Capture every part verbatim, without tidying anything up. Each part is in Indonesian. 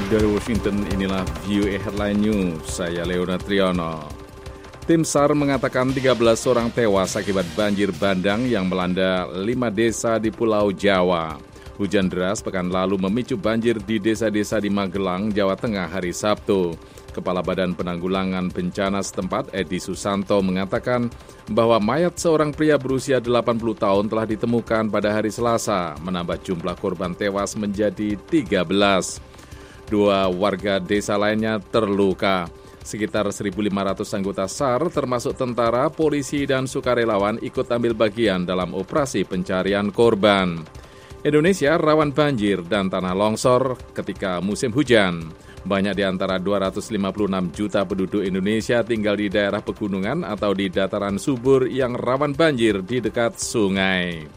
Dari Washington, inilah V O A Headline News. Saya Leona Triyono. Tim SAR mengatakan tiga belas orang tewas akibat banjir bandang yang melanda lima desa di Pulau Jawa. Hujan deras pekan lalu memicu banjir di desa-desa di Magelang, Jawa Tengah hari Sabtu. Kepala Badan Penanggulangan Bencana setempat, Edi Susanto, mengatakan bahwa mayat seorang pria berusia delapan puluh tahun telah ditemukan pada hari Selasa, menambah jumlah korban tewas menjadi tiga belas. Dua warga desa lainnya terluka. Sekitar seribu lima ratus anggota SAR termasuk tentara, polisi, dan sukarelawan ikut ambil bagian dalam operasi pencarian korban. Indonesia rawan banjir dan tanah longsor ketika musim hujan. Banyak di antara dua ratus lima puluh enam juta penduduk Indonesia tinggal di daerah pegunungan atau di dataran subur yang rawan banjir di dekat sungai.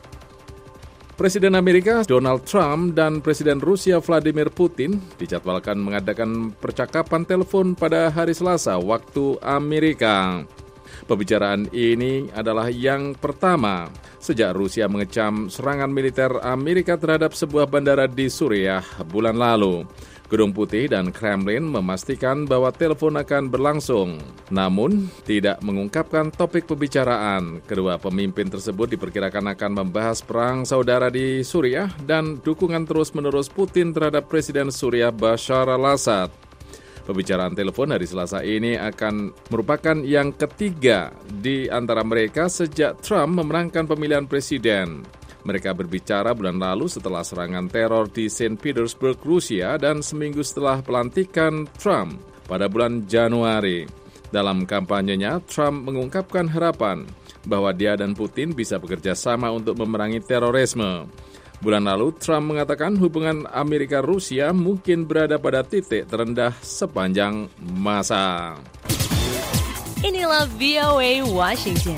Presiden Amerika Donald Trump dan Presiden Rusia Vladimir Putin dijadwalkan mengadakan percakapan telepon pada hari Selasa waktu Amerika. Pembicaraan ini adalah yang pertama sejak Rusia mengecam serangan militer Amerika terhadap sebuah bandara di Suriah bulan lalu. Gedung Putih dan Kremlin memastikan bahwa telepon akan berlangsung, namun tidak mengungkapkan topik pembicaraan. Kedua pemimpin tersebut diperkirakan akan membahas perang saudara di Suriah dan dukungan terus-menerus Putin terhadap Presiden Suriah Bashar al-Assad. Pembicaraan telepon hari Selasa ini akan merupakan yang ketiga di antara mereka sejak Trump memenangkan pemilihan presiden. Mereka berbicara bulan lalu setelah serangan teror di Saint Petersburg, Rusia, dan seminggu setelah pelantikan Trump pada bulan Januari. Dalam kampanyenya, Trump mengungkapkan harapan bahwa dia dan Putin bisa bekerja sama untuk memerangi terorisme. Bulan lalu, Trump mengatakan hubungan Amerika-Rusia mungkin berada pada titik terendah sepanjang masa. Inilah V O A Washington.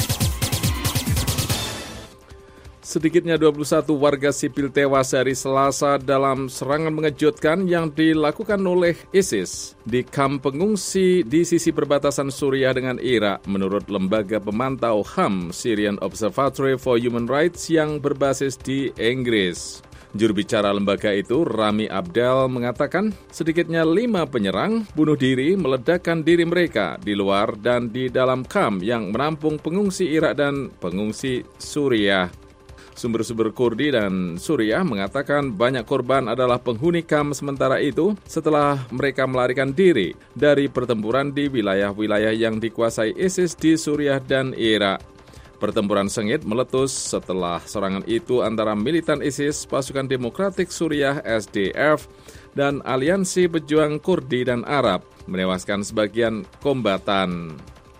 Sedikitnya dua puluh satu warga sipil tewas hari Selasa dalam serangan mengejutkan yang dilakukan oleh ISIS di kamp pengungsi di sisi perbatasan Suriah dengan Irak, menurut lembaga pemantau H A M, Syrian Observatory for Human Rights yang berbasis di Inggris. Juru bicara lembaga itu, Rami Abdel, mengatakan sedikitnya lima penyerang bunuh diri meledakkan diri mereka di luar dan di dalam kamp yang menampung pengungsi Irak dan pengungsi Suriah. Sumber-sumber Kurdi dan Suriah mengatakan banyak korban adalah penghuni kamp sementara itu setelah mereka melarikan diri dari pertempuran di wilayah-wilayah yang dikuasai ISIS di Suriah dan Irak. Pertempuran sengit meletus setelah serangan itu antara militan ISIS, pasukan demokratik Suriah S D F, dan aliansi pejuang Kurdi dan Arab, menewaskan sebagian kombatan.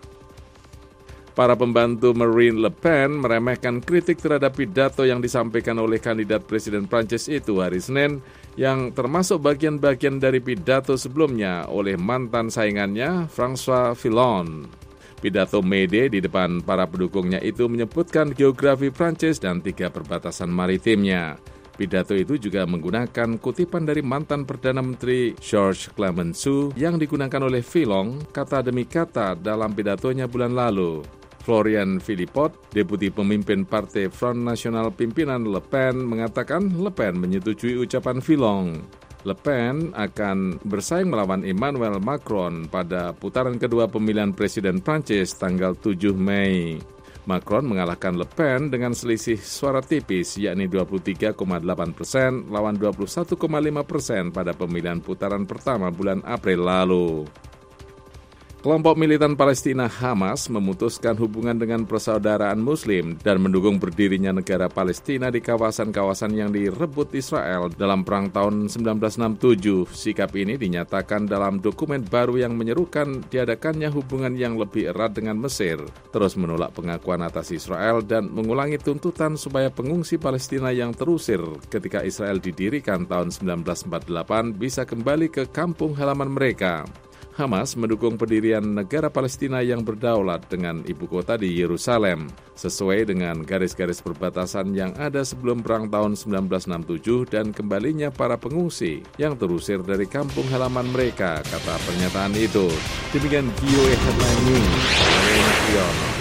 Para pembantu Marine Le Pen meremehkan kritik terhadap pidato yang disampaikan oleh kandidat Presiden Prancis itu hari Senin, yang termasuk bagian-bagian dari pidato sebelumnya oleh mantan saingannya François Fillon. Pidato May Day di depan para pendukungnya itu menyebutkan geografi Prancis dan tiga perbatasan maritimnya. Pidato itu juga menggunakan kutipan dari mantan Perdana Menteri Georges Clemenceau yang digunakan oleh Fillon kata demi kata dalam pidatonya bulan lalu. Florian Philippot, deputi pemimpin Partai Front National pimpinan Le Pen, mengatakan Le Pen menyetujui ucapan Fillon. Le Pen akan bersaing melawan Emmanuel Macron pada putaran kedua pemilihan Presiden Prancis tanggal tujuh Mei. Macron mengalahkan Le Pen dengan selisih suara tipis, yakni dua puluh tiga koma delapan persen lawan dua puluh satu koma lima persen pada pemilihan putaran pertama bulan April lalu. Kelompok militan Palestina Hamas memutuskan hubungan dengan persaudaraan Muslim dan mendukung berdirinya negara Palestina di kawasan-kawasan yang direbut Israel dalam perang tahun seribu sembilan ratus enam puluh tujuh. Sikap ini dinyatakan dalam dokumen baru yang menyerukan diadakannya hubungan yang lebih erat dengan Mesir, terus menolak pengakuan atas Israel dan mengulangi tuntutan supaya pengungsi Palestina yang terusir ketika Israel didirikan tahun seribu sembilan ratus empat puluh delapan bisa kembali ke kampung halaman mereka. Hamas mendukung pendirian negara Palestina yang berdaulat dengan ibu kota di Yerusalem, sesuai dengan garis-garis perbatasan yang ada sebelum perang tahun seribu sembilan ratus enam puluh tujuh dan kembalinya para pengungsi yang terusir dari kampung halaman mereka, kata pernyataan itu. Demikian V O A Headline News.